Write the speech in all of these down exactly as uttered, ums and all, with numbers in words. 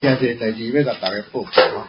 真侪代志要甲大家报告吼。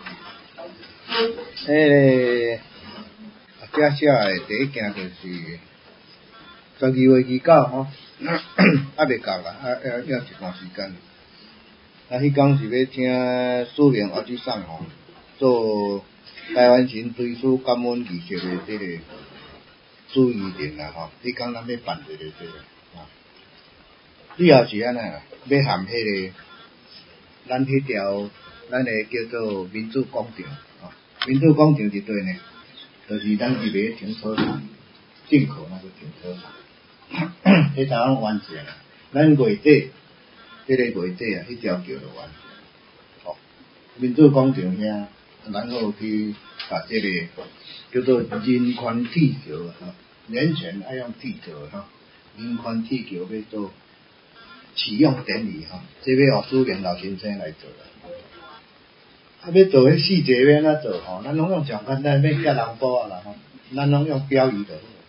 诶、欸，遮写诶第一件就是十二月二十九吼，还未到啦，还还还一段时间。啊，迄天是要请苏明学去上吼，做台湾省追思感恩仪式诶这个主仪人啦吼。迄天咱要办一个这个啊，以后是安尼啦，要含迄、那个。咱迄条，咱个叫做民主广场，啊，民主广场是对呢，就是咱这个停车场，进口那个停车场，迄条完成啦。咱月底，这个月底啊，迄条桥就完成。哦，民主广场遐，然后去把这个叫做人宽铁桥啊，年前爱用铁桥哈，人宽铁桥要做。启用典礼哈，这要由苏联老先生来做啦。啊，要做迄细节要安怎做吼？咱拢用上简单，免加人补啊啦吼。咱拢用标语就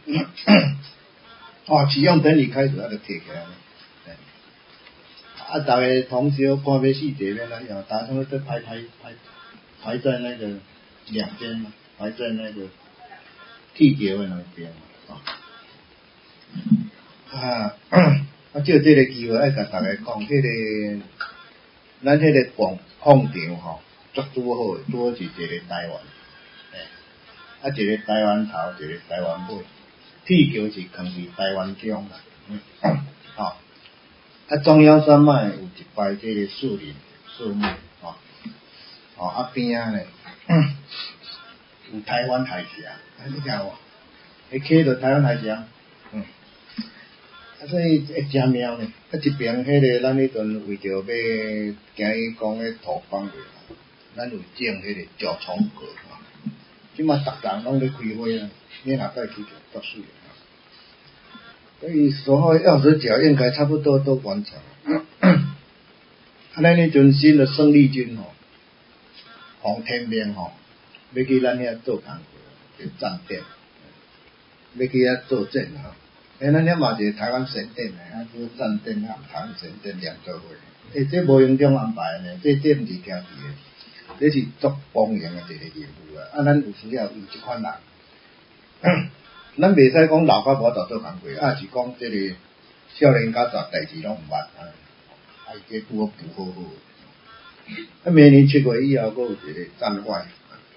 好。哦，启用典礼开始，啊，就摕起来了。啊，大家同学看要细节要安怎样？大家都在排排排排在那个两边嘛，排在那个铁桥的那边嘛。啊。啊，借这个机会爱甲大家讲，迄、那个咱迄个广广场吼，足拄好诶，拄好是一个台湾，诶，啊一个台湾头，一个台湾尾，铁桥是囥伫台湾中啦，嗯，吼、哦，啊中央山脉有一排这个树林树木，吼、哦，哦啊边仔咧，有台湾海峡，啊你看无？迄起着台湾海峡，嗯。啊，所以会真妙呢。啊，一边迄个咱迄阵为着要今日讲迄土方面，咱有种迄个脚虫果吼。即马逐人拢咧开花啦，你若再去就足水啦。所以所有钥匙角应该差不多都完成了。啊，咱迄阵新的胜利军吼，黄天明吼，要去咱遐做工课，就站点，要去遐作战吼。诶，咱遐嘛是台湾神殿诶，啊，这战殿啊，台湾神殿两做伙。诶，这无用中安排呢，这这毋是听字诶，这是足光荣诶一个任务啊！啊，咱有时啊有即款人，咱袂使讲老甲无大做工课，啊是讲这个少年家大代志拢毋捌啊，啊这拄好补好好。啊，明年七月以后，佫有一个站外，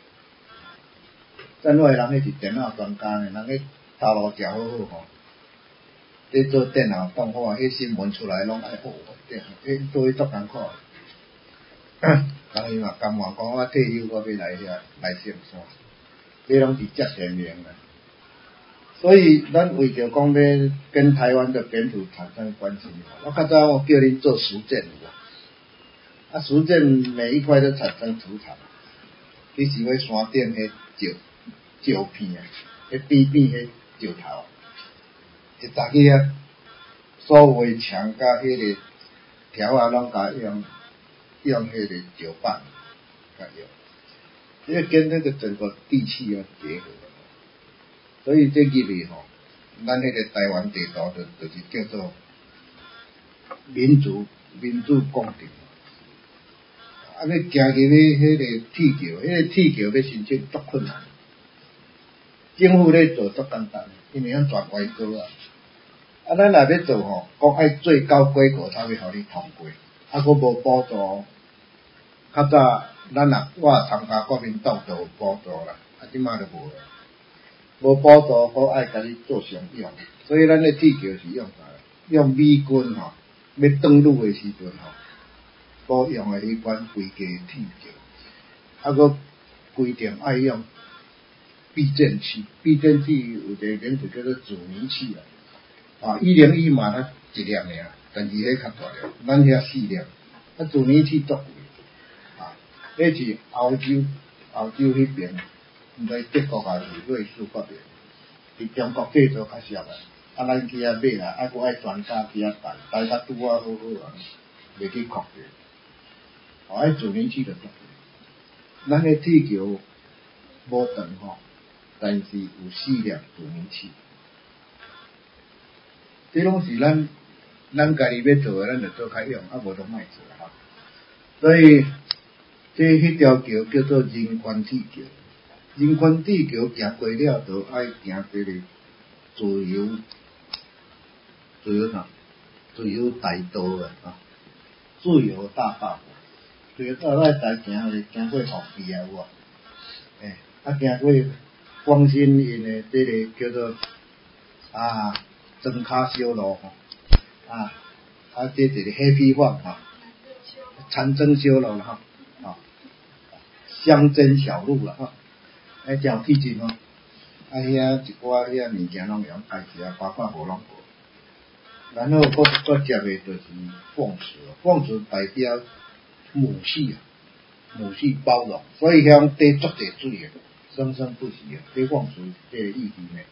站外人迄是电脑专家呢，人迄头路食好好吼。咧做电脑动画，迄新闻出来拢爱学电脑，迄做迄足艰苦。当伊嘛甘愿讲我退休，我要来遐来上山，这拢是接天命啦。所以咱为着讲要跟台湾的本土产生关系，我较早我叫恁做实践有啊，实践每一块都产生土产。你是要山顶迄石石片啊，迄边边迄石头。一早起啊，所有墙甲迄个条啊，拢甲用用迄个石板甲用，这个跟那个整个地气要结合，所以这入去吼，咱迄个台湾地图就就是叫做民主民主广场。啊，要行入去迄个铁桥，迄个铁桥要申请足困难，政府咧做足简单，因为咱全外国啊。啊，咱若要做吼，讲爱最高规格才会互你通过，啊，佫无补助。较早咱若我参加国民党就有补助啦，啊，即马就无啦。无补助，佫爱甲你做常用，所以咱咧铁桥是用啥？用美军吼要登陆诶时阵吼，所用诶迄款规家铁桥，啊，佫规定爱用避震器，避震器有一个名字叫做阻尼器啊。啊，一零一嘛，它一粒尔，但是迄较大粒，咱遐四粒。啊，阻尼器足贵，啊，迄是欧洲，欧洲迄边，毋知德国还是瑞士嗰边，伫中国制造较俗啊。啊，咱去遐买啦，啊，佫爱专家去遐带，带甲拄啊好好啊，袂去酷着。哦，迄阻尼器就足贵。咱迄铁桥无长吼，但是有四粒阻尼器。这拢是咱咱家己要做诶，咱就做较用，啊无就莫做哈。所以这迄条桥叫做人权铁桥，人权铁桥行过了，就爱行这个自由，自由啥？自由大道啊！啊，自由大道。自由大道在行咧，行过福地啊，有无？诶，啊，行过光新因的这个叫做啊庄卡小路吼，啊啊，这一个黑皮坊吼，长征小路啦吼。乡镇小路啦吼，哎，真有气质吼。啊，遐一寡遐物件拢会用介绍，包括无拢无。然后搁搁接的就是奉祠，奉祠代表母系啊，母系包容，所以遐地足侪水的，生生不息啊。这奉祠这个意义呢，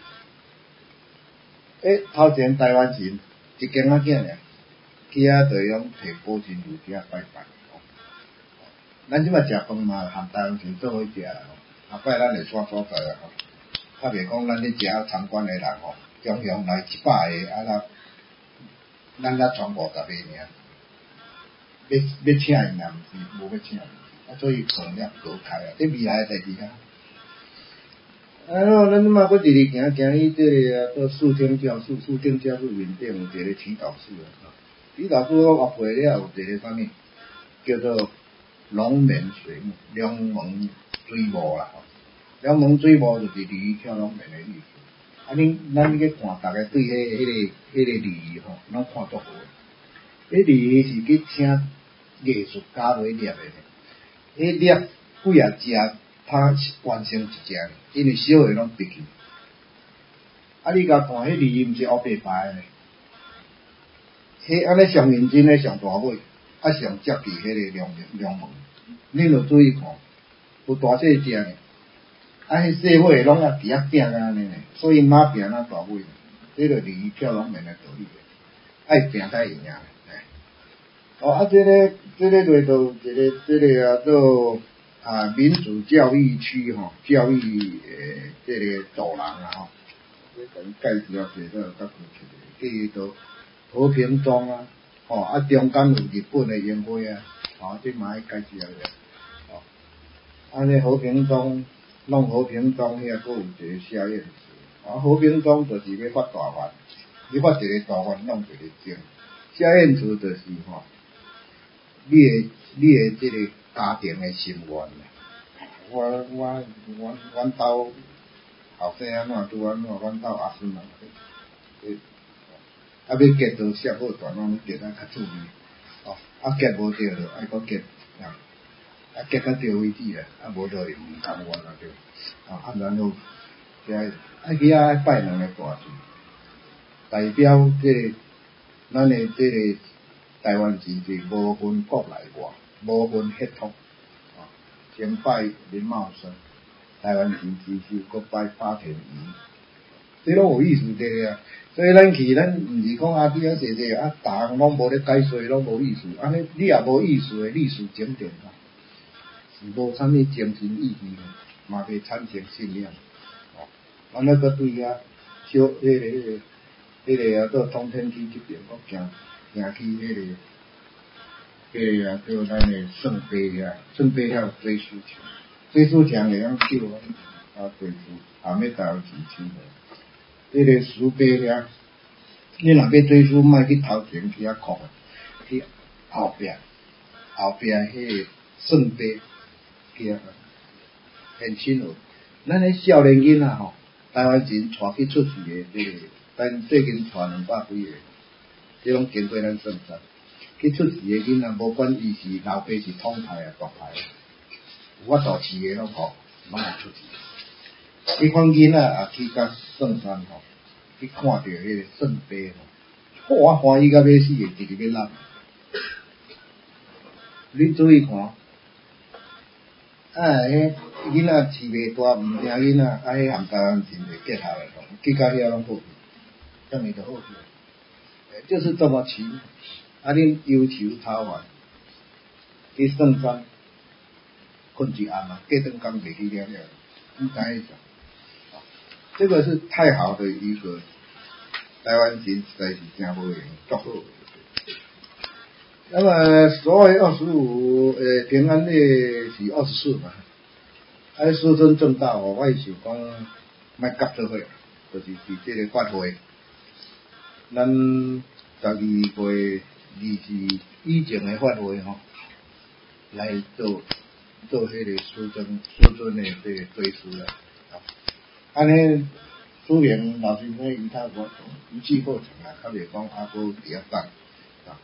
诶，头前台湾人一间仔囝尔，去遐就用摕保真乳去遐拜拜。咱即摆食饭嘛，含台湾人做伙食啦吼。后摆咱会选所在啊吼，较袂讲咱咧食参观的人吼，中央来一百个，啊啦，咱才全五十个尔，要要请因也毋是，无要请，啊所以可能要隔开啊，这未来的代志啊。啊，咯，咱即摆搁直直行行去这个啊，到肃清教室，肃清教室面顶有一个祈祷室啊，祈祷室我挖开了有一个啥物，叫做龙门水木，龙门水幕啦吼，龙门水幕就是鲤鱼跳龙门的意思。啊，恁咱去看，大家对迄、迄个、迄、那个鲤鱼吼，拢看足好。迄鲤鱼是去请艺术家来摄的，迄摄几啊只，它完成一只，因为小的拢闭去。啊，你甲看，迄鲤鱼毋是黑白白的，迄安尼上认真的上大尾。啊，上接近迄个龙龙门，恁着注意看，有大细只呢，啊，迄细尾拢啊伫遐拼安尼呢，所以哪拼哪大尾，这个鲤鱼跳龙门的道理，爱拼才会赢。哦，啊，这个这个内头一个这个啊做啊民主教育区吼，教育诶这个走廊啊吼，我甲你介绍一下，较清楚诶，叫做和平庄啊。哦，啊，中间有日本的烟火啊，哦，这嘛爱介绍下。哦，啊，这和平庄，弄和平庄遐，佫有一个夏宴祠。啊，和平庄就是要发大愿，你发一个大愿，弄一个钟。夏宴祠就是吼，你的你的这个家庭的心愿啦。我我阮阮兜后生安怎拄安怎，阮兜阿孙啊。啊，要结都适好段，拢结啊较趣味，哦，啊结无对就爱搁结，啊，啊结到对为止啊，啊无就毋甘愿啦对，啊，啊然后，遮啊去遐爱拜两个大神，代表这个咱的这个台湾人是无分国内外，无分血统，啊，先拜林茂生，台湾人支修，搁拜八田鱼。这拢有意思的啊，所以咱去，咱毋是讲啊，比啊细细啊，逐项拢无咧解说，拢无意思。安尼你也无意思的历史景点啊，是无啥物精神意义的，嘛袂产生信仰。哦，安尼搁对啊，小迄、那个、迄、那个、迄个啊，到通天区这边，搁行行去迄、那个、迄个啊，叫咱的圣杯遐，圣杯遐有追思墙，追思墙会晓救啊，追思，下面台湾钱钱的。这个石碑遐，你若要追思，莫去头前去遐哭，去后壁，后壁迄个圣碑，去遐很亲和。咱迄少年囡仔吼，台湾人带去出世的，这个咱最近带两百几个，这拢经过咱圣山。去出世的囡仔，无管伊是老爸是统派啊、独派，有法度饲的拢好，拢会出世。迄款囡仔也去甲圣山吼，去看到迄个圣碑吼，我欢喜到要死的，直直要烂。你注意看，啊，迄囡仔饲袂大，毋听囡仔，啊，迄含台湾人就结合的吼，去到遐拢好去，这样就好去，就是这么奇妙。啊，恁忧愁操烦，去圣山困一暗啊，过顿工袂去了了，你知影意思？这个是太好的一个台湾人，实在是真无闲，足好。 那么所谓二十五，呃，平安夜是二十四嘛。啊，师尊正道哦，我是想讲，莫夹做伙，就是伫这个法会，咱十二月二十以前的法会吼，来做做迄个师尊师尊的这个追思啦。安尼，主任老师呢，伊较我一气呵成啊，较袂讲啊，搁第一档啊。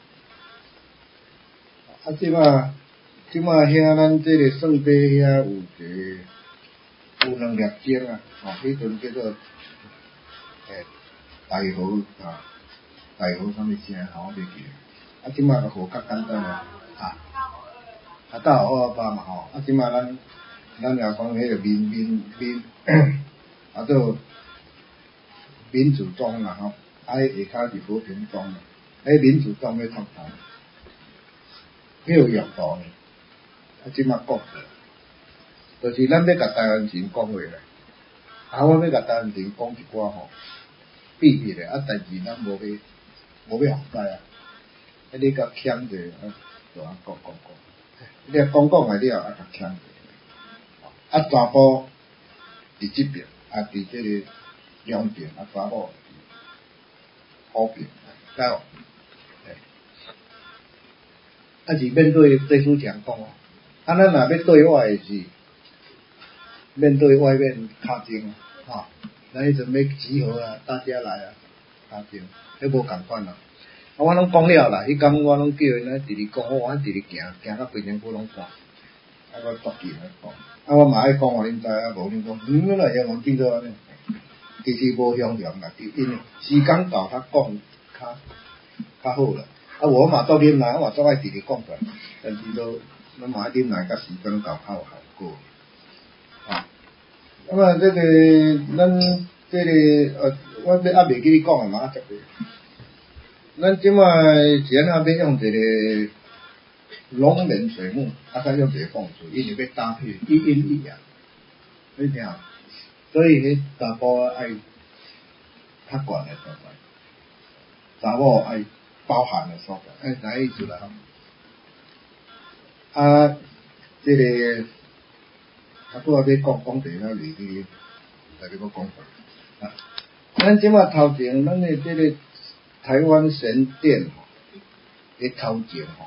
啊，即马即马遐咱这个圣地遐有一个有两粒钟啊，吼，迄阵叫做诶大河啊，大河啥物声，吼我袂记。啊，即马个河较简单啊，啊，啊大河二八嘛吼，啊即马咱咱若讲迄个民民民，啊做民主庄啦吼，啊迄下骹是和平庄啦，迄民主庄要创啥？迄有用途呢？啊，即马讲，就是咱要甲台湾人讲话咧，啊，我要甲台湾人讲一寡吼秘密咧，啊，但是咱无要无要互知啊，啊，你甲欠者啊，就安讲讲讲，你讲讲完了啊，甲欠者，啊，查甫伫即边，啊，伫即个两边，啊，查某好边，知无？啊是面对追思讲讲哦，啊咱若要对外的是面对外面敲钟啊，咱迄阵要集合啊，大家来啊，敲钟，迄无共款啦。啊我拢讲了啦，迄天我拢叫因咧直直讲，我我直直行，行到规身躯拢汗，啊我作记来讲，啊我嘛爱讲互恁知啊，无恁讲，嗯，咱来用变做安尼，其实无相像啦，因为时间到他讲较较好啦。啊，我嘛做啉奶，我嘛做爱直直讲出来，但是都咱嘛爱啉奶，甲时间到较有效果。啊，那么这个咱这个呃，我要还袂记你讲诶嘛，接个。咱即摆前下要用一个龙门水木，啊，再用一个风水，因为要搭配一阴一阳，你听，所以迄查甫爱较悬诶所在，查某爱包含的所在，哎，啥意思啦？啊，这个啊，拄仔要讲讲一个例子，来给我讲下啊。咱即马头前，咱的这个台湾神殿吼，伫头前吼，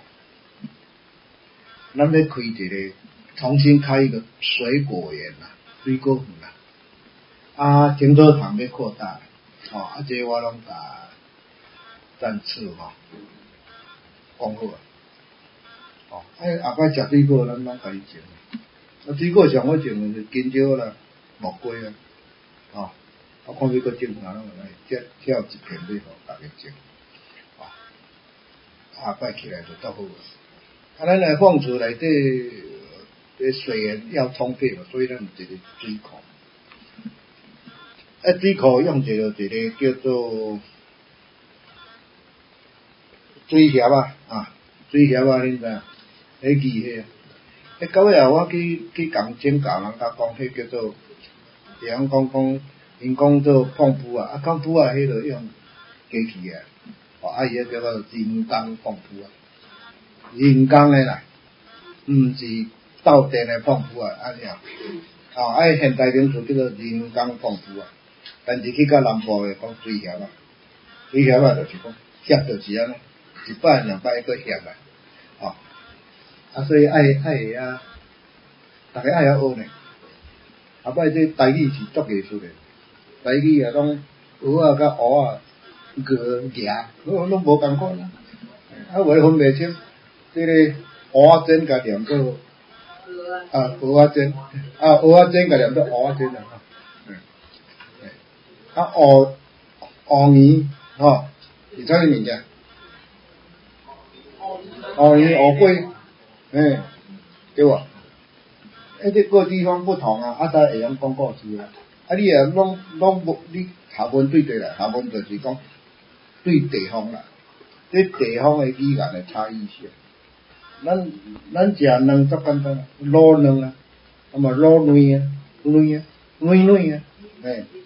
咱要开一个重新开一个水果园啦，水果园啦，啊，停车场要扩大，吼、哦，啊，这个我拢甲赞赐吼，讲好啊，哦，哎，后摆食水果咱拢家己种，啊，水果上好种的是金蕉啦、木瓜啊，哦，啊，看你搁种啥拢来，摘挑一片去互大家种，哦，下摆起来就足好啊。啊，咱来放厝内底，这水源要充沛嘛，所以咱有一个水库。啊，水库用一个一个叫做水协啊，啊，水协啊，恁知影？迄字迄啊，迄到尾啊，我去去共请教人甲讲，迄叫做，会晓讲讲，因讲做碰布啊，啊碰布啊，迄个用机器啊，哦，啊伊迄叫做人工碰布啊。人工诶啦，毋是斗电诶碰布啊，安尼啊，哦，啊现代民族叫做人工碰布啊，但是去到南部诶讲水协啊，水协啊就是讲协就是安尼，一摆两摆个协啊，哦，啊所以爱爱会啊，逐个爱晓学呢，后摆这台语是足艺术诶，台语啊拢蚵仔甲蚵仔个夹，拢拢无共款啊，啊有诶分袂清。这个蚵仔煎甲念做啊蚵仔煎，啊蚵仔煎甲念做蚵仔煎啊，嗯，啊蚵蚵圆吼，是啥物物件？蚵圆蚵龟，诶，对哇？诶，这个地方不同啊，啊，才会晓讲故事啊。啊，你啊，拢拢无，你下文对对啦，下文就是讲对地方啦，这地方的语言的差异性。咱咱食卵足简单，卤卵啊，啊嘛卤卵啊，卵啊，卵卵啊，诶，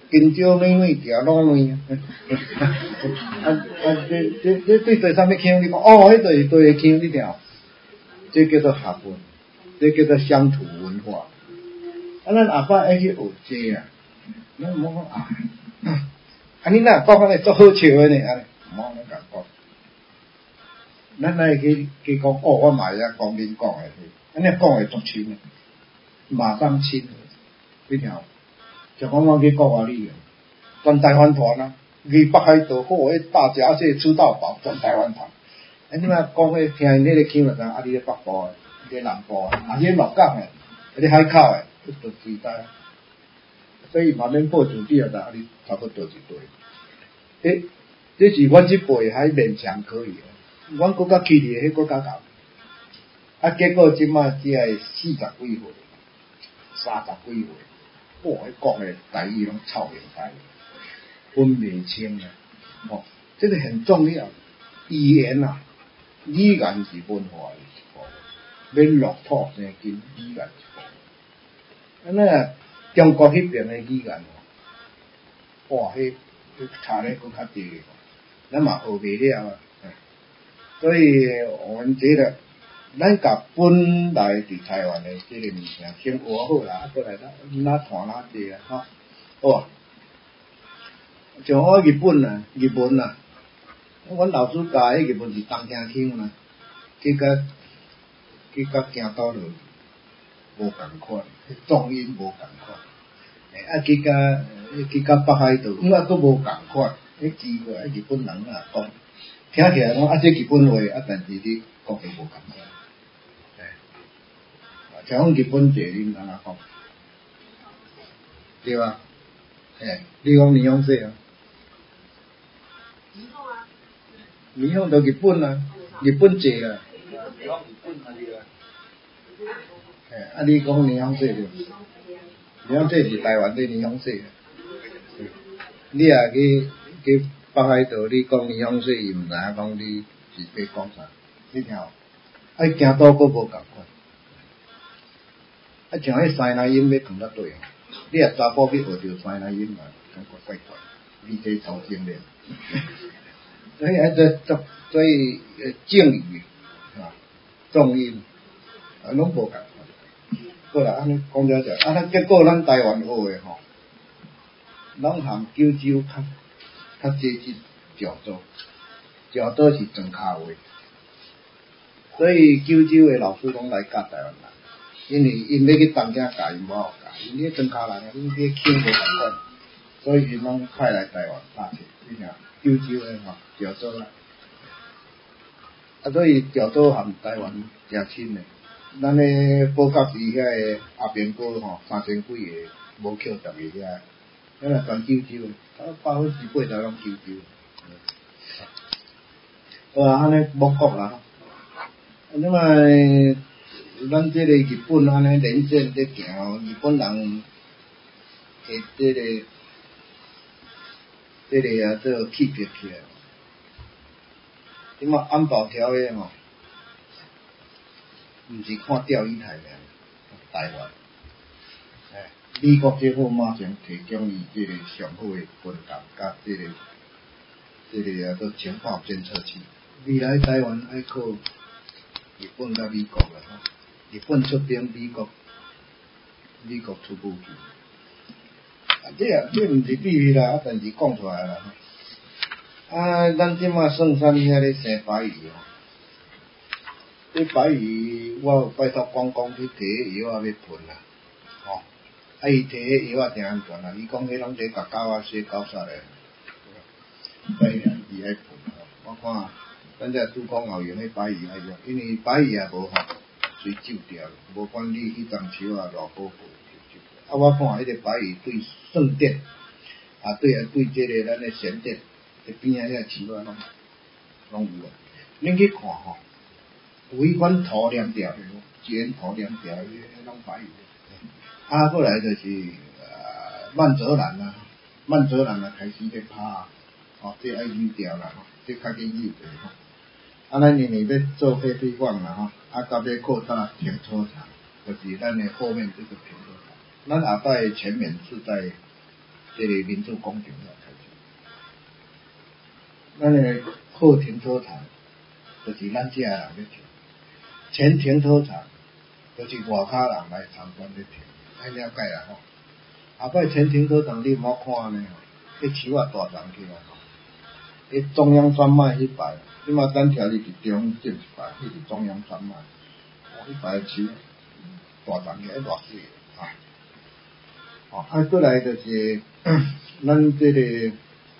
金蕉软软条卤软啊，啊啊这这这对对啥物腔？你讲哦，迄对对腔你听，这叫做学问，这叫做乡土文化。啊，咱下摆爱去学这啊，咱唔好讲啊，啊你若讲安尼足好笑的呢，安尼唔好咁讲。咱来去去讲哦，我嘛会晓讲恁讲的，安尼讲会足亲的，马上亲的，你听。就讲我去国外旅游，全台湾团啊，去北海道好，迄大闸蟹吃到饱，全台湾团。啊，你若讲迄听因迄个腔就知，啊，你咧北部的，你咧南部的，啊，你咧鹿港的，啊，你海口的，都都随在。所以嘛免报纸底啊，啊，你差不多一对。诶，这是阮这辈还勉强可以的，阮国家去的迄国家搞，啊，结果即摆只系四十几岁，三十几岁。哇！迄讲的台语拢臭明白，分袂清啊！哦，这个很重要。语言啊，语言是文化的一部分，免落土生金，语言一部分。安尼中国迄边的语言，哇，迄迄差咧佫较低，咱嘛学袂了啊。所以我们觉得。咱甲本来伫台湾的这个物件先学好啦，啊，过来咱哪传哪济啊，吼，好啊。像我日本啊，日文啊，阮老师教迄日文是东京腔啦，去甲去甲京都就无共款，重音无共款。诶，啊去甲去甲北海道，因为佫无共款，迄机会啊日本人啊讲，听起来讲啊这日本话啊，但是你讲的无共款。像日本茶恁安怎讲？对吧？诶，你讲霓虹色啊？霓虹就日本啊，日本茶啊。诶，啊你讲霓虹色对？霓虹色是台湾的霓虹色。你也去去北海道，你讲霓虹色，伊毋知影讲你是在讲啥？你听，啊，行倒佫无共款。啊，像迄西南音要讲得对哦，你若查甫去学着西南音嘛，感觉怪怪，你这超精了。所以啊，这这所以呃敬语啊，重音啊，拢无共款。过来安尼讲了者，啊，咱结果咱台湾学的吼，拢含九州较较接近潮州，潮州是庄脚话，所以九州的老师拢来教台湾人。因为因要去东京教，因无好教，因咧庄脚人啊，因咧腔无共款，所以因拢派来台湾拍摄，你听九州的吼，潮州啦，啊，所以潮州含台湾诚亲的。咱咧报告时遐个阿扁哥吼，三千几个无扣十个遐，咱若全九州的，啊，百分之八十拢九州。好啊，安尼某国啦，那么。咱这个日本安尼连线在行，日本人诶，这个这个啊，做气质起来。即马安保条约吼，毋是看钓鱼台尔，台湾，诶，美国政府马上提供伊这个上好诶分担，甲这个这个啊，做情报监测器。未来台湾爱靠日本甲美国啦吼。日本出兵，美国美国出武器，啊，这啊，这毋是秘密啦，啊，但是讲出来啦。啊，咱即马算啥物遐咧生白鱼哦？这白鱼我有拜托讲讲去摕迄药啊要喷啦，吼，啊伊摕迄药啊真安全啦，伊讲迄拢在甲狗仔洗狗煞咧，所以啊，伊爱喷吼，我看咱这拄讲后用迄白鱼爱用，因为白鱼也无吼。水走掉，无管你迄丛树啊偌好好，啊，我看迄个白鱼对算电，啊对啊对这个咱的线电，迄边啊遐树啊拢拢有啊。恁去看吼，有迄款涂黏掉的，尖涂黏掉的，迄拢白鱼。啊，过来就是呃曼泽兰啊，曼泽兰啊开始在拍啊，哦，这爱扭掉啦，吼，这较紧扭的吼。啊，咱因为要做废废网啦吼，啊，到尾扩大停车场，就是咱的后面这个停车场。咱下摆前面是在这个民主广场遐开始。咱个后停车场，就是咱遮个人咧停；前停车场，就是外口人来参观咧停。爱了解啦吼。后摆前停车场你毋好看呢吼，迄树啊大丛起来吼。迄中央山脉迄排，即马咱徛入去中正一排，迄是中央山脉。迄排树大丛起来偌水啊！哦，啊，过来就是咱这个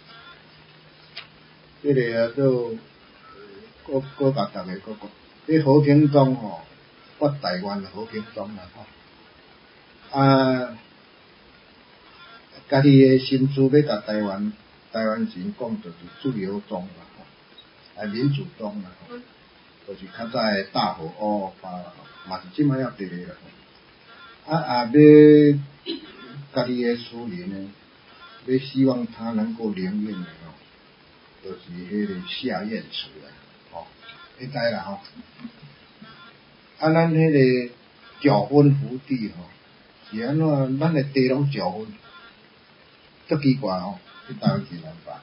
这个啊，做搁搁甲大家搁讲，这和平庄吼，我台湾的和平庄啦吼，啊，家己的心思要甲台湾台湾人讲，就是自由庄啦吼，啊，民主庄啦吼，就是较早的大和乌巴啦吼，嘛是即摆要伫咧啦吼，啊也要。家己的私人呢，要希望他能够灵验的吼，就是迄个下院祠啦，吼，你知啦吼。啊，咱迄个九分福地吼，是安怎？咱的地拢九分，足奇怪吼，迄台湾是难办。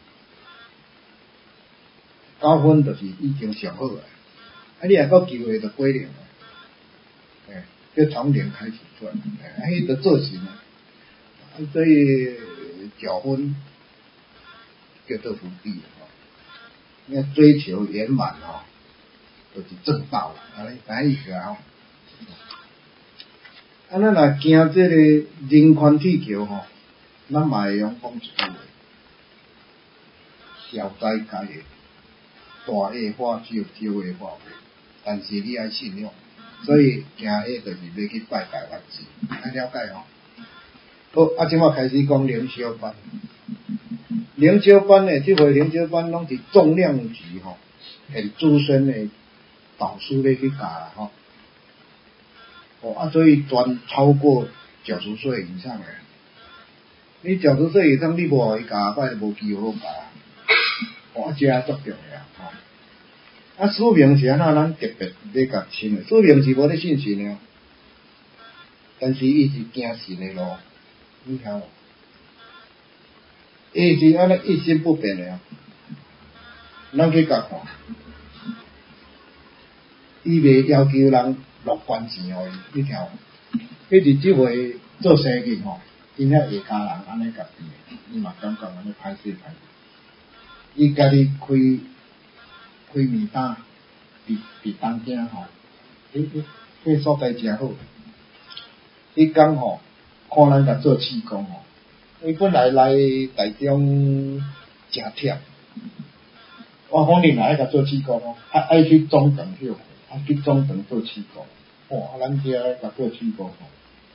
九分就是已经上好啊，啊，你若搁机会就过零啊，诶，要从零开始算，啊，迄个做成啊。所以九分叫做福地吼，要追求圆满吼，就是正道啦，安尼啥意思啊？吼，啊，咱若行这个人宽体桥吼，咱嘛会用讲一句话：小灾该会，大恶化小，小恶化无。但是你爱信用，所以行迄就是要去拜台湾神，安了解吼。好，啊，即马开始讲灵修班。灵修班呢，即回灵修班拢是重量级吼，很资深的导师咧去教啦吼。哦，啊，所以全超过九十岁以上的。你九十岁以上，你无互伊教，摆无机会好教。哦，啊，这足重要吼。啊，使命是安怎？咱特别要甲亲的，使命是无咧信神的，但是伊是行神的路。你听无？伊是安尼一心不变的，咱去甲看，伊袂要求人落关钱互伊，你听无？迄是即回做生意吼，因遐下家人安尼甲变，伊嘛感觉安尼歹势歹势。伊家己开开面摊，伫伫东京吼，迄迄迄所在真好。迄讲吼。看咱甲做气功吼，伊本来来台中诚忝，我讲你若爱甲做气功哦，爱爱去中等休，爱去中等做气功，哇，咱遮甲做气功吼，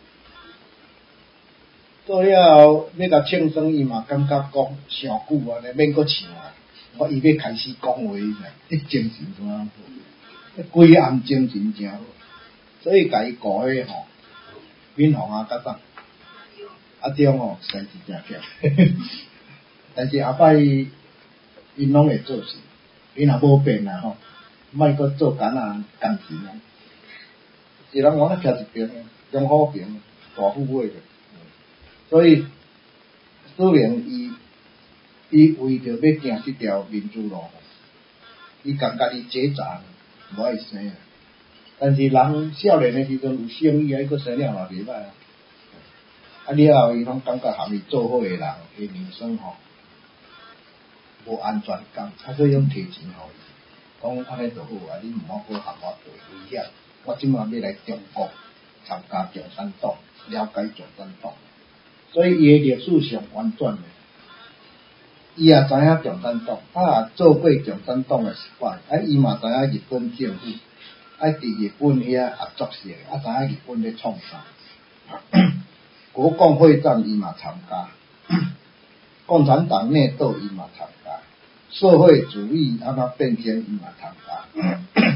做了后要甲庆生伊嘛感觉讲上久安尼，免阁唱啊，我伊要开始讲话呢，迄精神怎啊好，规暗精神真好，所以甲伊顾诶吼，闽红啊甲啥。啊，中哦，生是真忝，但是后摆伊因拢会做事，伊若无变啦吼，莫阁做干啊干事啊，一人往那徛一边，中好平，大富贵的，所以使命伊伊为着要行这条民主路，伊感觉伊挣扎无爱生啊，但是人少年的时阵有生意啊，伊阁生了嘛袂歹啊。啊！了后伊拢感觉含伊做伙诶人诶名声吼无安全感，啊所以用提钱互伊，讲安尼就好啊！你毋好搁含我做危险，我即马要来中国参加共产党，了解共产党，所以伊诶历史上完转诶，伊也知影共产党，啊也做过共产党诶失败，啊伊嘛知影日本政府，啊伫日本遐合作社，啊知影日本咧创啥。国共会战伊嘛参加，共产党内斗伊嘛参加，社会主义安怎变迁伊嘛参加，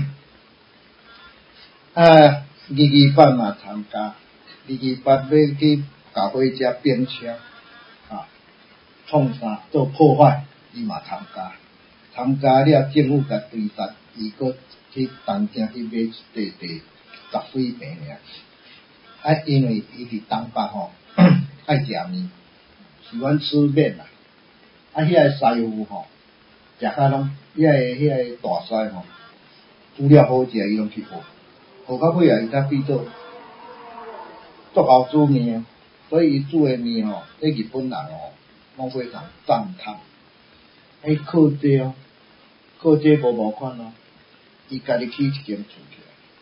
啊，二二八嘛参加，二二八要去教会遮变车，啊，创啥做破坏伊嘛参加，参加了政府甲追杀，伊搁去东京去买一块地十几平尔。啊，因为伊伫东北吼爱食面， 喜欢吃面啦。啊，遐个师傅吼，食甲拢遐个遐个大师吼，煮了好食，伊拢去学，学到尾啊，伊才变做足够煮面，所以伊煮的面吼，迄日本人吼，拢非常赞叹。伊靠这哦，靠这无无款哦，伊家己起一间厝起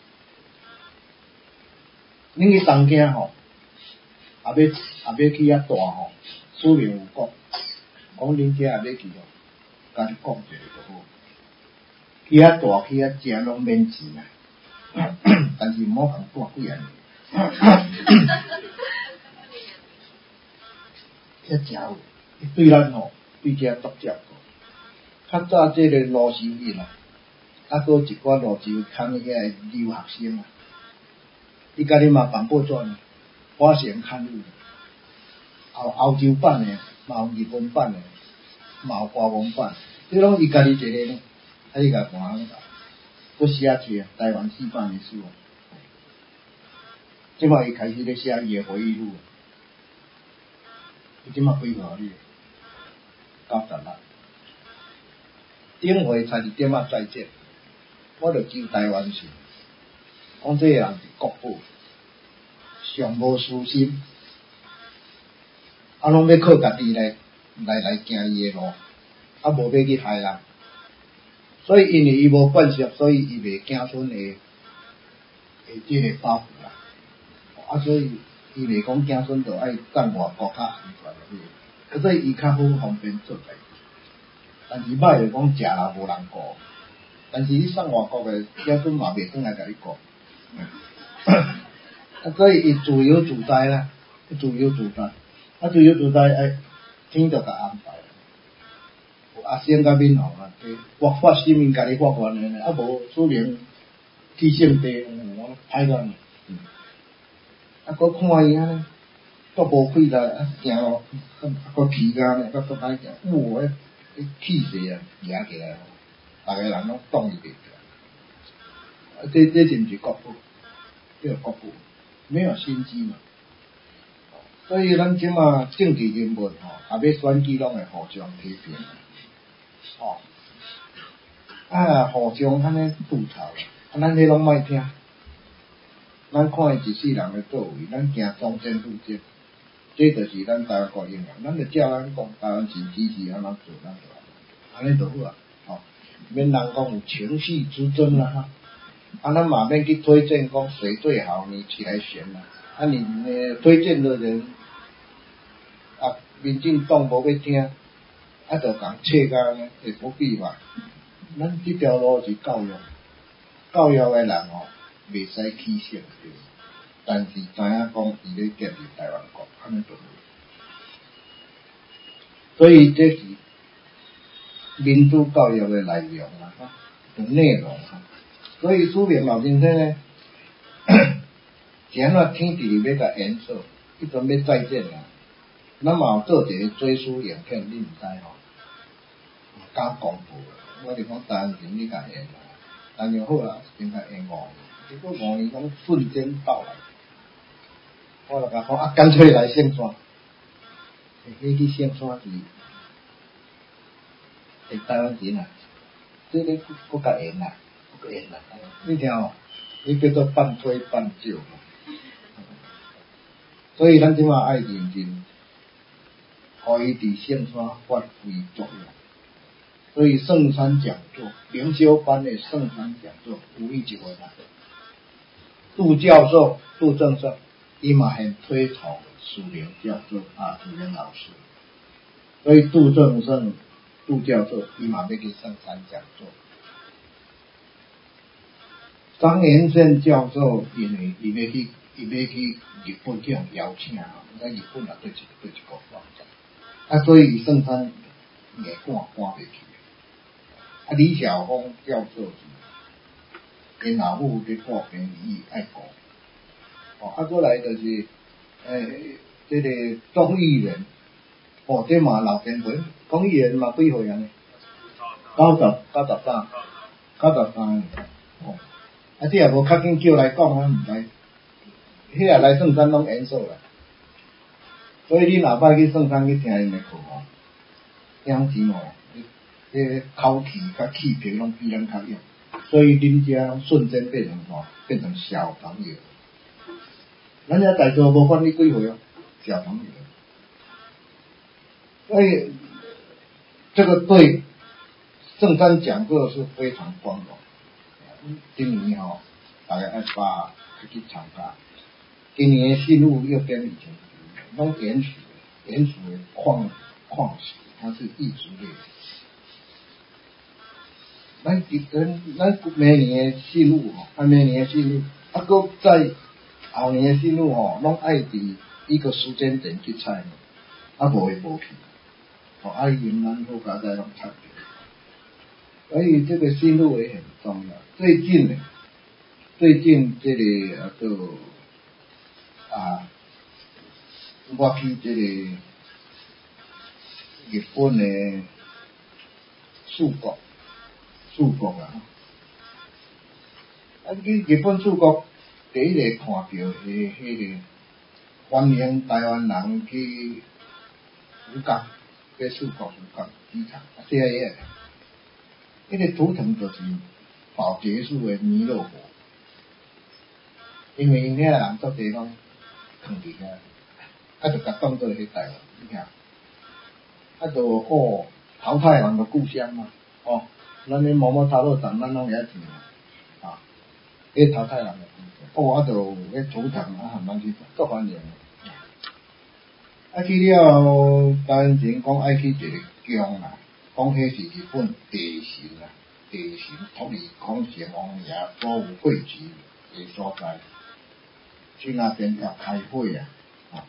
来。恁去东京吼，也要也要去遐大吼，书面有讲，讲恁遮也要去吼，甲你讲一下就好。去遐大去遐食拢免钱啊，但是毋好共住几啊年。遐诚有，对咱吼，对遮足照顾。较早即个罗时印啊，啊，搁一寡罗州坑遐个留学生啊，伊家己嘛办报纸呢，花钱刊物，欧欧洲版的，嘛有日本版的，嘛有华文版，即拢伊家己一个呢，啊，伊甲搬啊，搁写册台湾四版的书，即摆伊开始咧写伊的回忆录，伊即摆几号哩？九十六。顶回差一点仔再见，我著求台湾是，讲这个人是国宝，上无私心，啊，拢要靠家己来来来行伊的路，啊，无要去害人。所以因为伊无惯习，所以伊袂惊孙的的即个包袱啦。啊，所以伊袂讲惊孙就爱等外国较安全的，可是伊较好方便做代志。但是歹就讲食啦无人顾，但是你送外国的子孙嘛袂转来甲你顾，啊，所以伊自由自在啦，自由自在，啊，自由自在诶，天就甲安排。阿先甲闽红啊，我发心命家己发愿的，啊无书名去圣地，我歹干，嗯，啊，搁看伊安尼，都无气力，啊，行路，啊，搁起竿呢，搁搁歹行，哇！气势啊，压起来，大家人拢挡伊袂住。啊，这这是毋是国宝？这个国宝，没有心机嘛。所以咱即马政治人物吼，也要选举拢会互相批评。哦，啊，互相安尼吐槽，啊，咱迄拢莫听。咱看伊一世人的作为，咱行中正路线。这就是咱台湾国应啊，咱就照咱讲，台湾是支持安怎做，咱做，安尼就好啊。哦，免人讲有情绪之争啦哈，啊，咱嘛免去推荐讲谁最好，你起来选啦。啊，你呃推荐的人，啊，民进党无要听，啊，就共切干呢，也不必嘛。咱这条路是教育，教育的人吼，袂使起性对。但是知影讲伊咧建立台湾国，安尼就好。所以这是民主教育的内容啦，哈，的内容哈。所以苏联老先生呢，是安怎天地要甲演说，迄阵要再见啦。咱嘛有做一个追思影片，你毋知吼？敢公布，我就讲当然你甲演啦，但就好啦，应该演五年，结果五年讲瞬间到来。我就甲讲啊，干脆来圣山，迄去圣山是，诶，台湾人啊，这个国家演啦，国家演啦，你听哦，你叫做半推半就，所以咱即马爱认真，互伊伫圣山发挥作用。所以圣山讲座，灵修班的圣山讲座，有伊一位啦，杜教授，杜正胜。伊嘛很推崇苏联教授啊，苏联老师，所以杜正胜、杜教授伊嘛要去圣山讲座。张延胜教授因为伊要去，伊要去日本去互邀请啊，在日本啊对一对一个网站，啊，所以圣山硬赶赶袂去。啊，李晓峰教授是因老母伫破病伊爱讲。哦，啊，过来就是，诶，这个众议员，哦，这嘛老前辈，众议员嘛几岁啊呢？九十九十三，九十三，哦，啊，这也无较紧叫来讲啊，毋知，迄个来圣山拢演说啦， 所以你若捌去圣山去听因的课吼，养钱吼，迄口气甲气皮拢比咱较勇，所以恁遮瞬间变成吼，变成小朋友。咱遮在座无管你几岁哦，小朋友。所以这个对圣山讲座是非常光荣。今年吼，大家爱把去参加。今年的信物又跟以前不一样，拢原始原始的矿矿石，它是异质类。咱跟咱每年的信物吼，啊每年的信物，啊搁在后年的信物吼，拢爱伫一个时间点去采，啊无会无去，哦爱云南好加在拢采。所以这个信物也很重要。最近呢，最近这个啊个。啊，我去这个日本的四国，四国啊，啊去日本四国第一个看到的迄个欢迎台湾人去福冈，去四国福冈机场，啊，这个迄个图腾就是宝结树的弥勒佛，因为因遐人做地拢。放伫遐，啊，就甲当做迄台湾，你听，啊，就哦，桃太郎的故乡嘛，哦，咱咧某某塔罗站，咱拢会晓听啊，迄桃太郎的故乡，哦，啊，就迄图腾啊，含咱去做欢迎。啊，去了当前讲爱去一个宫啦，讲迄是日本地神啦，地神托尼孔成王爷保护会局的所在。去那边要开会啊！啊，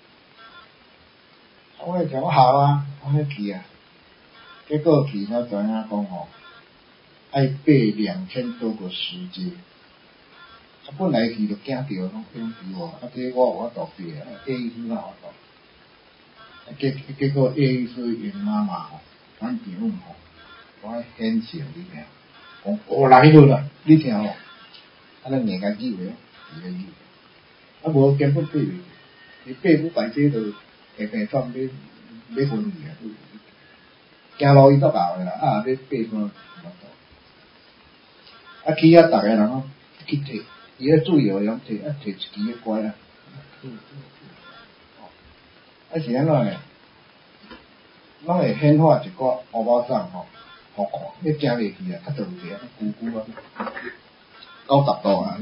我讲好啊，我去啊。结果去才知影讲吼，爱爬两千多个石阶。啊，本来去就惊着，拢惊住我，啊，这我有法度爬啊，叶医师哪有法度？啊，结结果叶医师因妈妈吼，反正吼，我显笑你听，讲我来了啦，你听吼，啊，咱硬甲救的，硬甲救。啊，无根本爬袂，你爬不摆这就平平转要要昏去啊！行路伊足后的啦，啊，要爬怎无度？啊，去遐逐个人拢去摕，伊咧自由样摕，啊摕一支咧乖啊，啊是安怎诶？拢会显化一寡乌包粽吼，好看，你行袂去啊，啊，就有一个咕咕啊，九十度啊。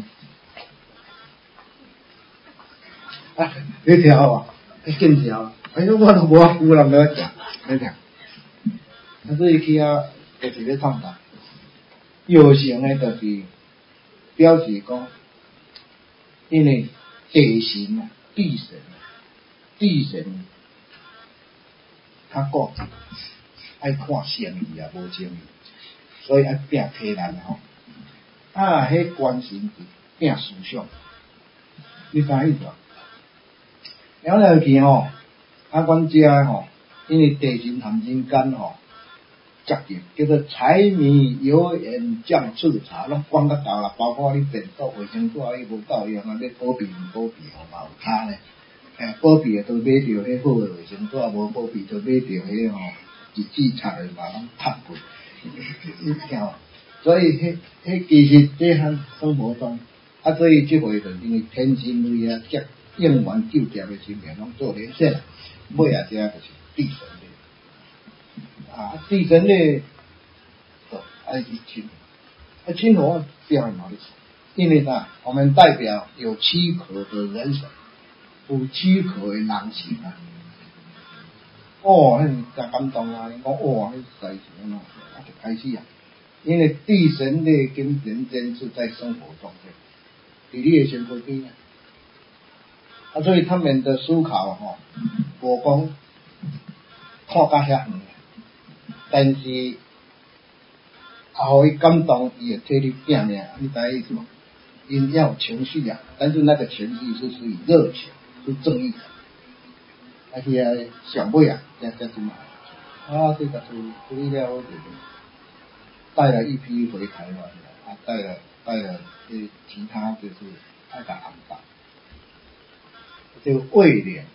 啊，你听无？你见条？哎呦，我都无法久人咧食，你听。啊，所以去遐就是咧创啥？有形诶，就是表示讲，因为地神啊、地神、地神较固执，爱看生意啊，无生意，所以爱拼体力吼。啊，迄关神是拼思想，你啥意思啊？了了去吼，啊，阮遮吼，因为地神含人间吼，接近叫做柴米油盐酱醋茶，拢管得到啦。包括你便所、卫生纸，伊无够用啊，要保庇毋保庇吼嘛有差咧。诶，保庇诶，都买着迄好诶卫生纸，无保庇就买着迄吼一支插诶嘛，拢拍过。你听无？所以迄迄其实这项生活中，啊，所以即回就因为天神位啊，接。应援救济的神明拢做连线，尾啊遮就是地神类，啊地神类，爱去亲，啊亲我表现哪里？因为啥？我们代表有躯壳的人神，有躯壳的人形啊。哦，那真感动啊！你讲哇，那在什么？啊就开始啊，因为地神类跟人间是在生活中的，伫你的生活边啊。啊，所以他们的思考吼，无讲看甲遐远，但是也互伊感动，伊会替你拼命，你知影意思无？因要有情绪啊，但是那个情绪是属于热情，是正义感。啊，去啊上尾啊，才才怎么？啊，这个处处理了，我就是带了一批回台湾的，啊，带了带了这其他就是爱甲安排。这个卫冕啊，安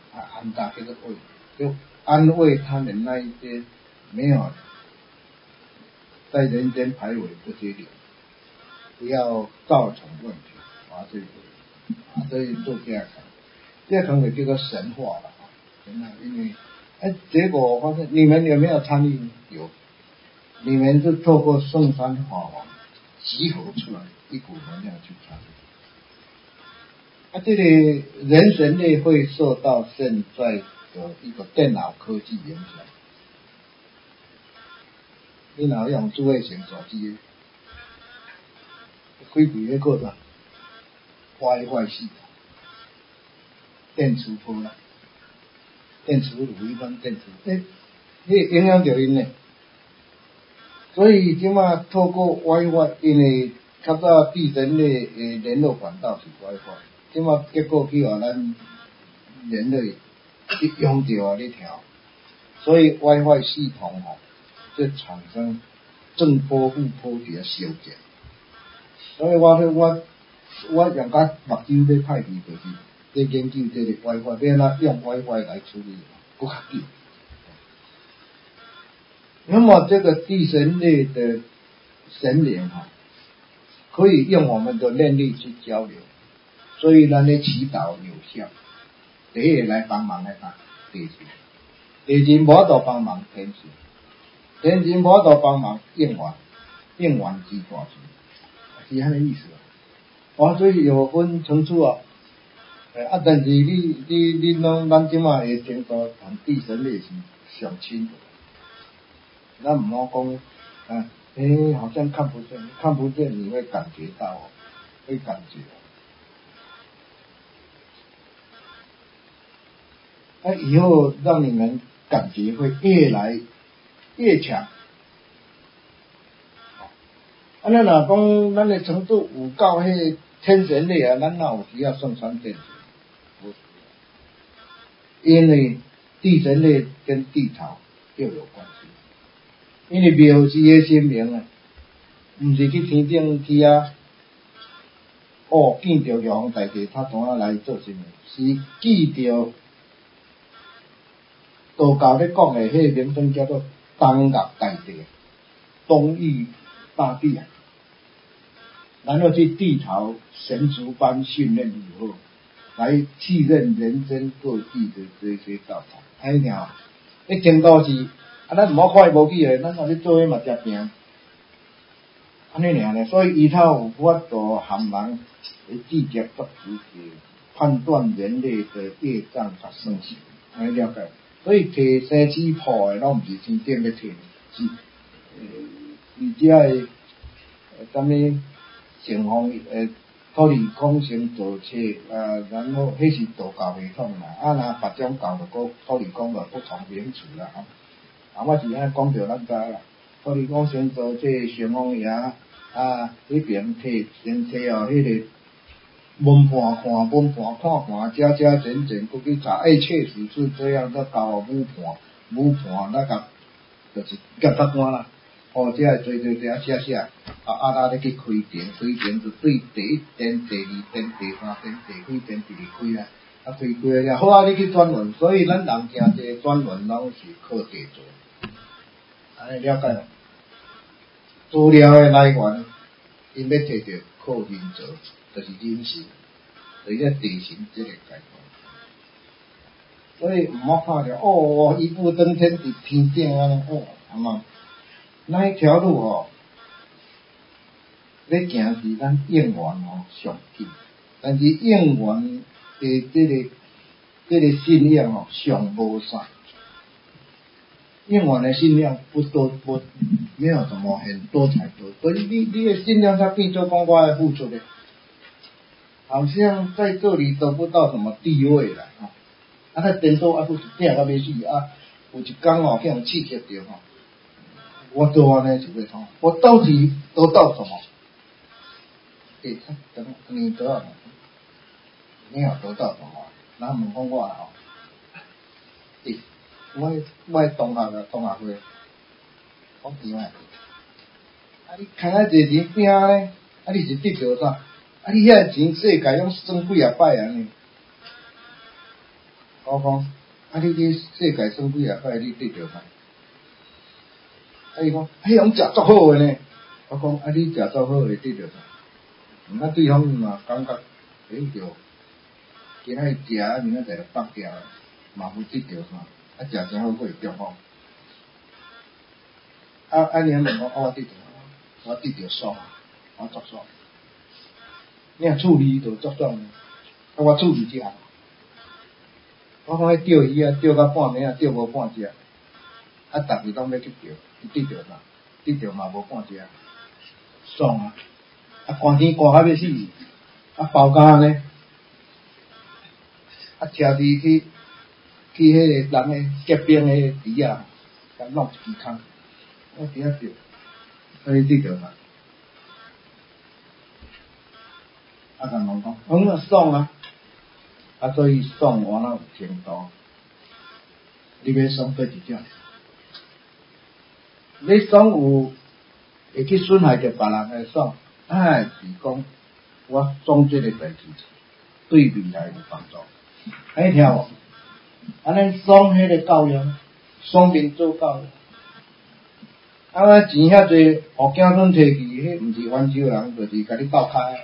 安大叫做慰，就安慰他们那一些没有在人间徘徊不觉的，不要造成问题啊！这个啊，所以做这样看，这样可能叫做神话了啊！真的，因为哎，结果我发现你们有没有参与？有，你们是透过圣山法王集合出来一股能量去参与。啊，这里人人类会受到现在的一个电脑科技影响。你若用智慧型手机，开几个课程 ，WiFi 系统，电磁波啦，电磁炉一般电磁，诶，迄影响着因呢。所以即马透过 WiFi， 因为较早地人类诶联络管道是 WiFi， 即马结果去互咱人类用着啊咧调，所以 WiFi 系统吼、哦、就产生正波负波伫啊相减。所以我说我我用甲目睭咧歹去就是咧研究这个 WiFi， 要安怎用 WiFi 来处理，更较紧。那么这个地神类的神灵哈、哦，可以用我们的念力去交流，所以咱咧祈祷有效。第一个来帮忙来打地神，第二无度帮忙天神，天神无度帮忙应元，应元之大神，是安尼意思啊。哦，所以有分层次啊。啊，但是你你你拢咱即马的程度同地神类是上亲的。那唔好讲，啊，诶，好像看不见，看不见，你会感觉到哦，会感觉。那、啊、以后让你们感觉会越来越强。啊，咱若讲咱的程度有到迄天神类啊，咱哪有需要圣山天神？不是，因为地神类跟地潮又有关系。因为庙是个神明啊，唔是去天顶去啊，哦，见到玉皇大帝他怎啊来做神明？是记着道教咧讲的迄个名称叫做东岳大帝，东域大帝啊。然后去地潮神族班训练以后，来继任人间各地的这些道场。哎呀，迄程度是。啊，咱唔好看伊无去诶，咱若咧做伙嘛食饼，安尼尔呢。所以伊才有法度含人诶直接作直接判断人类的业障甲生死，安尼了解。所以摕生死簿诶，拢毋是天顶咧摕，是呃伊遮诶啥物城隍诶土地公先做册啊，然后迄是道教系统啦。啊，若别种教就个土地公就不同名词啦。啊，我是安讲着咱知啦。土地公先做这城隍爷啊，迄边摕先摕哦，迄个门盘看门盘看看，加加减减，过去查，哎，确实是这样，再交母盘母盘那个就是检察官啦。哦，这做做做啊写写，啊啊啦咧去开庭，开庭就对第一殿、第二殿、第三殿、第几殿直直开啊，啊开开了，好啊，你去转轮，所以咱人诚济转轮拢是靠地做。安尼了解咯？资料的来源，因要摕到靠人做，就是人事，就是个地神这个概念。所以唔好看着哦，一步登天伫天顶安尼哦，阿妈，那一条路哦，要行是咱应元哦上紧，但是应元的这个这个信仰哦上无啥。应元的信仰不多不没有什么很多才多，所以你你的信仰它变做讲我来付出的，好像在这里得不到什么地位了啊！啊，他顶多啊，不是拼到要死啊！有一天哦，被人刺激着吼，我做安尼就会痛，我到底得到什么？诶、欸，等你得到什么？你有得到什么？那问讲我哦，诶、欸。我我同学个同学会，讲钱啊！啊，你开啊侪钱拼咧，啊，你是得着啥？啊，你遐钱世界拢算几啊摆安尼？我讲， 啊，你去世界耍几啊摆，你得着啥？啊，伊讲，迄种食足好诶呢。我讲，啊，你食足好诶得着啥？嗯，啊，对方嘛感觉，诶着，今仔日食啊，明仔载就放掉了，嘛无得着啥，啊，食真好会中风。啊啊，你问我，啊，我得着，我得着爽啊，我足爽。你若处理就足爽，啊，我处理只。我讲迄钓鱼啊，钓到半暝啊，钓无半只，啊，逐日拢要去钓，得着啥？得着嘛无半只，爽啊！啊，寒天寒到要死，啊，包家呢，啊，车子去去迄个人诶结冰诶池啊，甲弄一支空，我伫遐钓，所以得着啥？啊，人讲讲，嗯啊，爽啊！啊，所以爽完了有程度，你要爽对一种，你爽有会去损害着别人诶爽，啊，是讲我爽这个代志对未来有帮助，安尼听无？安尼爽迄个教育，爽民主教育，啊，钱遐济，互囝孙摕去，迄毋是冤仇人，就是甲你斗开。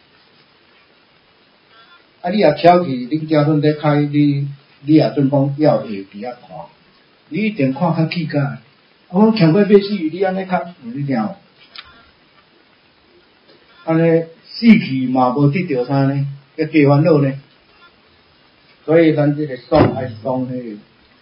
啊，你若翘去，恁囝孙在开，你你也准讲要下伫遐看，你一定看较起价。我强过要死，你安尼看，你听无？安尼死去嘛无得着啥呢？要加烦恼呢。所以咱这个爽爱爽迄个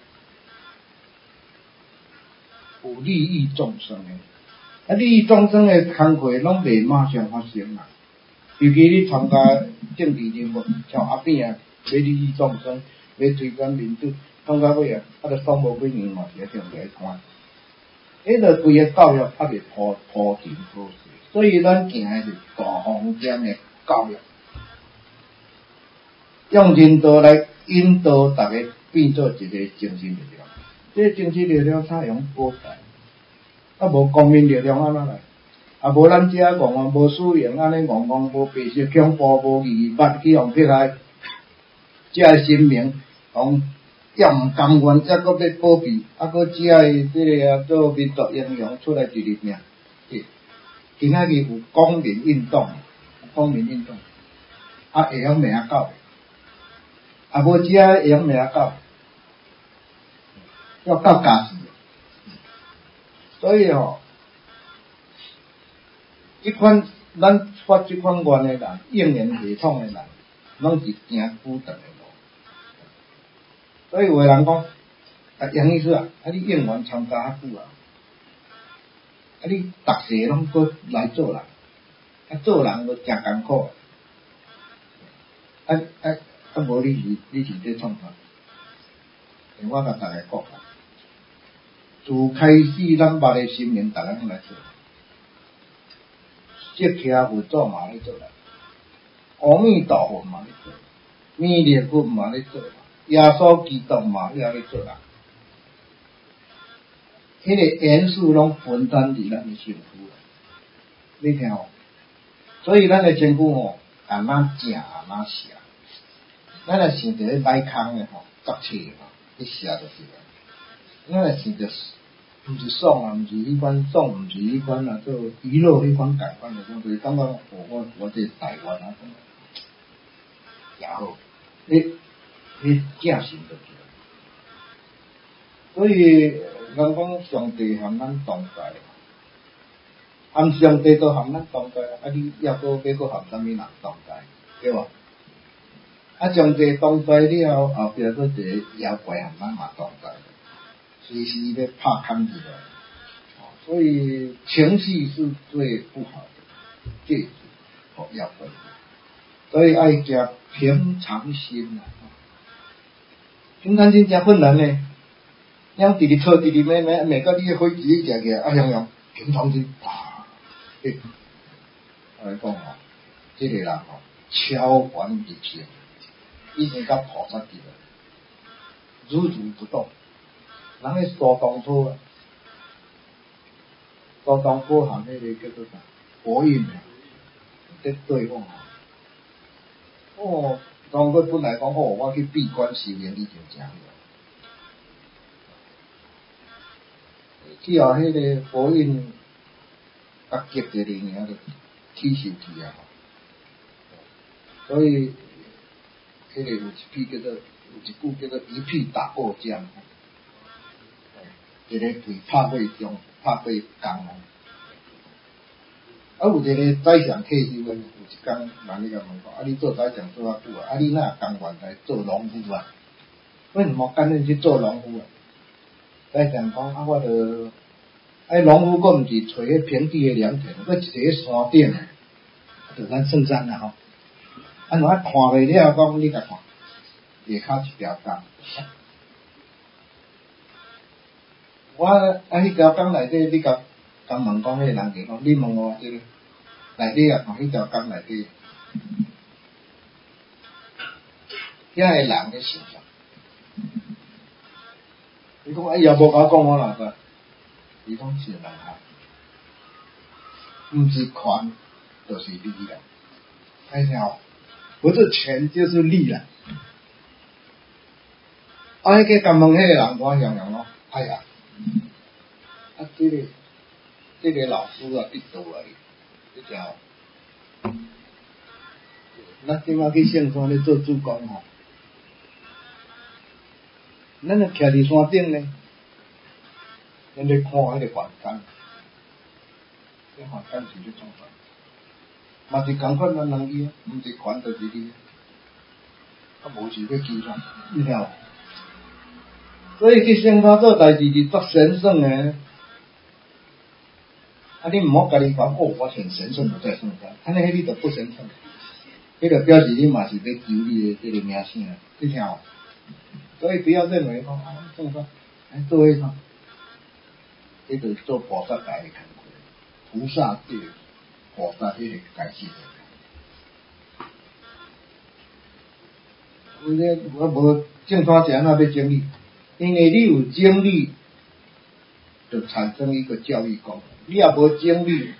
有利益众生的，啊，利益众生的工课拢袂马上发生啦。尤其你参加政治人物，像阿扁啊，要利益众生，要推广民主，讲到尾啊，啊，著爽无几年嘛，是上来关。迄个规个教育还袂铺铺陈好势，所以咱行的是大方向的教育，用人道来引导大家变做一个精神力量。这个精神力量采用保代，啊无公民力量安怎来？啊无咱遮戆戆无使用，安尼戆戆无白色恐怖无义捌去互迫害，遮个神明，讲也毋甘愿，则搁要保庇，啊搁遮个即个啊做民族英雄出来一日命。今仔日有公民运动，公民运动，啊会晓命狗，啊无遮会晓命狗，要狗家己。所以吼，即款咱发即款愿的人，应用系统的人，拢是行久长的路。所以有个人讲，啊杨医师啊，啊你应援参加较久啊，啊你逐世拢搁来做人，啊做人都诚艰苦，啊啊啊无你是你是咧创啥？我甲大家讲，自开始咱捌的神明，逐个拢来做。释迦佛祖嘛咧做啦，阿弥陀佛嘛咧做，弥勒佛嘛咧做，耶稣基督嘛也咧做啦。迄个元素拢分担伫咱的身躯啦，你听吼？所以咱的身躯吼，按哪食按哪食，咱若想着咧歹空的吼，作气吼，去食就是啦。咱若想着毋是爽啊，毋是迄款爽，毋是迄款啊，做娱乐迄款感官的种，就是感觉我我我这台湾啊，也好，你你正心就对。所以人讲上帝含咱同在，含上帝都含咱同在，啊你要搁要搁含啥物人同在，对无？啊上帝同在了后，后壁搁一个妖怪含咱嘛同在，随时要拍砍起来。所以情绪是最不好的戒指和药粉，所以爱加平常心啊。平常心真困难呢，让直直错直直咩咩，每个你飞机一食起来，啊样样平常心，啪！诶，我来讲哦，这个人哦，超凡一切，已经到菩萨级了，如如不动。人咧说当初啊。高当波行迄个叫做啥？国运啊，在对讲哦，当佢本来讲哦，我去闭关修炼已经真好， 去互迄个佛印甲结一个尔就起受去啊。所以迄个有一批叫做有一句叫做一匹打过江，一个腿拍过江，拍过江哦。啊，有一个宰相退休的，有一天人咧甲问讲，啊，你做宰相做偌久啊？啊，你哪甘愿来做农夫啊？为什么甘愿去做农夫啊？宰相讲，啊，我着，啊，农夫佫毋是找迄平地的良田，佫一个喺山顶，就咱圣山啦吼。啊，若看袂了，讲你甲看，下骹一条江。我啊，迄条江内底，你甲甲问讲，迄个人就讲，你问我即个内底啊，看迄条江内底，遐个人咧想啥？伊讲，哎呀，无甲我讲我哪知？伊讲是人啊，毋是权，就是利啦。哎呀，不是权就是利啦。啊，迄个甲问迄个人，我想想咯，哎呀，啊，这个这个老师啊，伫倒啊？你知道？咱即马去圣山咧做主公吼，咱就徛伫山顶咧，咱咧看迄个环境，迄环境是咧创啥？嘛是共款咱人伊啊，毋是权就是利啊，啊无是要求啥？你听无？所以去圣山做代志是足神圣诶。啊，你毋好家己讲哦，我很神圣，我在圣山，安尼迄你就不神圣。迄个表示你嘛是要求你的这个名声，你听无？所以不要认为讲啊，圣山，哎，做迄啥？迄个做菩萨界的工作，菩萨界菩萨迄个解释的。我这我无正山是安怎要整理？因为你有整理，就产生一个教育功能。你也无整理，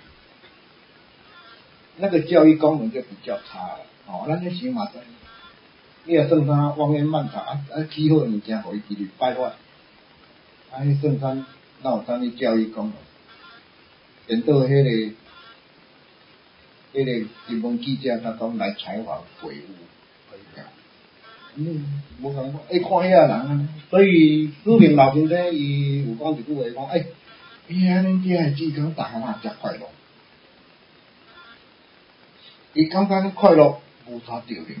那个教育功能就比较差了。哦，咱咧想嘛知，你若圣山妄言漫谈，啊啊起好物件，互伊直直败坏，啊，迄圣山哪有啥物教育功能？变到迄个迄个新闻记者他讲来采访鬼屋，嗯，无讲哎看遐人啊，所以朱明老先生伊有讲一句话讲，哎，伊安尼遮诶志工逐项啊真快乐，伊感觉快乐无啥道理，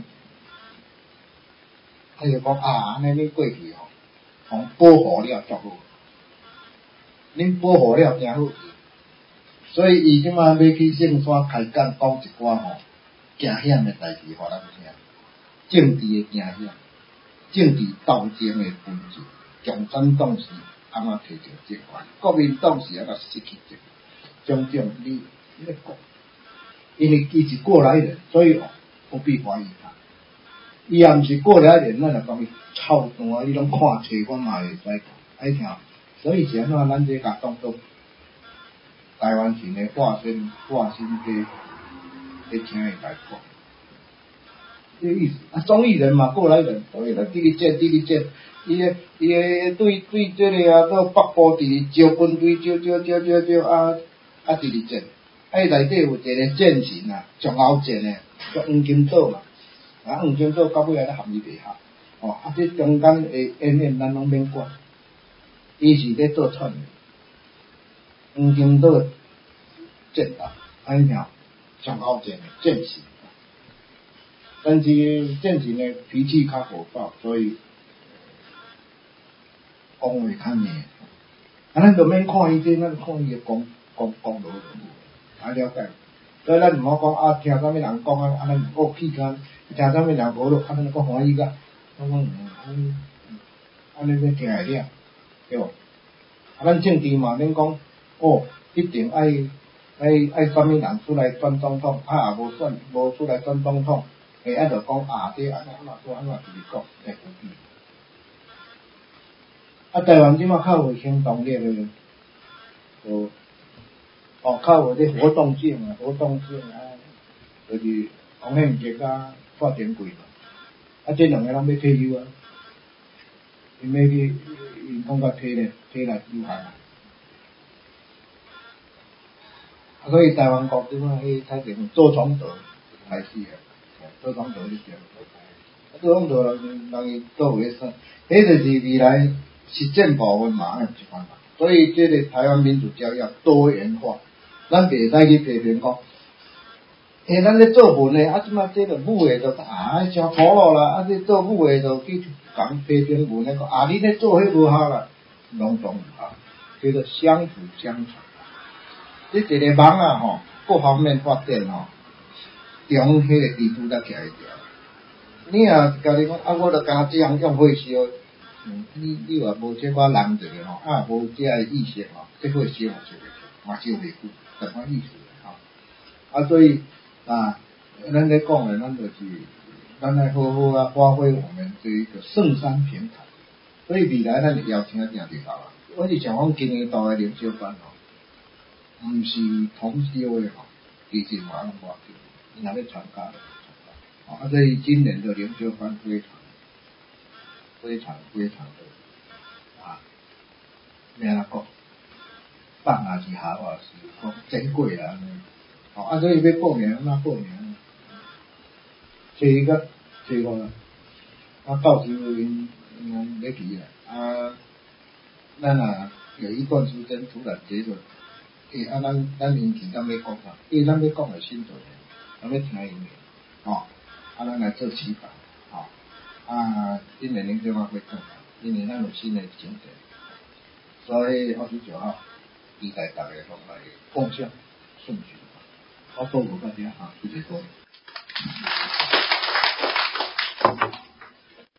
他就讲啊，安尼恁过去吼，互保护了足好，恁保护了真好。所以伊即马要去圣山开讲，讲一寡吼惊险诶代志，互咱听。政治诶惊险，政治斗争诶本质，共产党是安怎摕到政权，国民党是安怎失去政权，种种你你咧讲，因为伊是过来人，所以不必怀疑他。伊也毋是过来人，咱就讲伊操蛋啊！你拢看册，我嘛会使讲，爱听。所以是安怎，咱这甲当作台湾省的化身化身给给请伊来讲，这个意思啊，中立人嘛，过来人，所以咱直直接直直接，伊个伊个对对这个啊，到北部直直招军队，招招招招招啊啊直直接，啊伊内底有一个战神啊，上后战的叫黄金岛嘛，啊黄金岛到尾啊咧含伊袂合，哦啊这中间的演练咱拢免管，伊是咧做串的。黄金岛战斗，安尼听，上好战的战士，但是战士呢脾气较火爆，所以讲话较硬。啊，咱就免看伊这，咱看伊的讲讲讲落去，啊了解。所以咱毋好讲啊，听啥物人讲啊，啊咱恶气干，听啥物人无落，啊咱讲欢喜个，我讲嗯，安尼要听会了，对无？啊，咱政治嘛免讲。哦，一定爱爱爱啥物人出来选总统，啊也无选无出来选总统，诶，啊就讲啊这安怎安怎做安怎就是讲会有比。啊，台湾即马较有行动力诶，就哦较有咧活动性啊，活动性啊，就是洪宪杰甲蔡天贵嘛，啊这两个人要退休啊，因要去因感觉体咧体力有限啊。 所以台湾国即摆迄太平做总统开始啊，做总统你着做总统人人伊做为啥？迄就是未来实践部分嘛，有一款嘛。所以这个台湾民主教育要多元化，咱袂使去批评讲。诶，咱咧做文诶，啊，即摆这个母诶就啊，真苦恼啦！啊，这做母诶就去讲批评文诶，讲啊，你咧做迄无效啦，拢拢唔好，叫做相辅相成。你一个忙啊吼，各方面发展吼，中迄个基础才起来条。你啊，家己讲啊，我著敢这样用火烧，嗯，你你话无这款人一个吼，啊，无这个意识吼，这火烧嘛烧袂嘛烧袂久，什么意思吼？啊，所以。啊，咱咧讲诶，咱就是咱来好好啊发挥我们这一个圣山平台，所以未来咱就邀请定地头啊。我是想讲今年度诶灵修班吼，毋是通宵诶吼，其实嘛拢无要紧，你若要参加就参加。啊，所以今年的灵修班非常非常非常的啊，咩啦讲，放也是下也是讲珍贵啦。哦，啊，所以要报名，那报名，找一个，找个，啊，到时因因咧去啦，啊，咱啊有一段时间突然觉得，诶、欸，啊，咱咱年纪咱要讲啥？因为咱要讲诶新作，咱要听音乐，哦，啊，咱来做示范，哦，啊，今年灵修班会更好，因为咱有新诶进展，所以我是就好期待大家拢来共享顺序。我多过大家哈，谢谢各位。